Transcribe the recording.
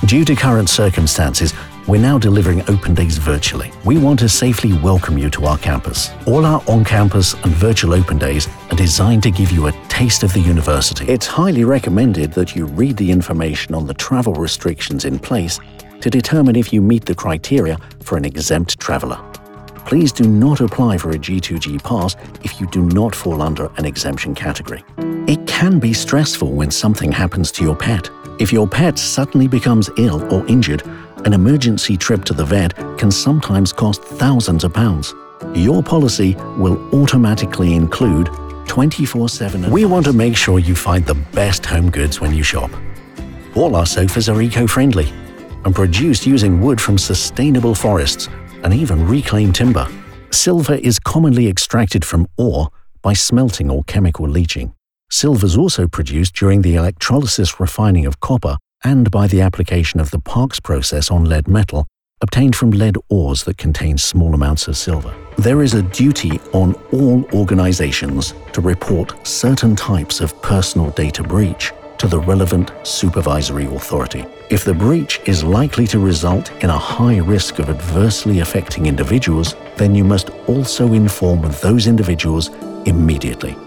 Due to current circumstances, we're now delivering open days virtually. We want to safely welcome you to our campus. All our on-campus and virtual open days are designed to give you a taste of the university. It's highly recommended that you read the information on the travel restrictions in place to determine if you meet the criteria for an exempt traveler. Please do not apply for a G2G pass if you do not fall under an exemption category. It can be stressful when something happens to your pet. If your pet suddenly becomes ill or injured, an emergency trip to the vet can sometimes cost thousands of pounds. Your policy will automatically include 24/7. We want to make sure you find the best home goods when you shop. All our sofas are eco-friendly and produced using wood from sustainable forests and even reclaimed timber. Silver is commonly extracted from ore by smelting or chemical leaching. Silver is also produced during the electrolysis refining of copper and by the application of the Parkes process on lead metal, obtained from lead ores that contain small amounts of silver. There is a duty on all organizations to report certain types of personal data breach to the relevant supervisory authority. If the breach is likely to result in a high risk of adversely affecting individuals, then you must also inform those individuals immediately.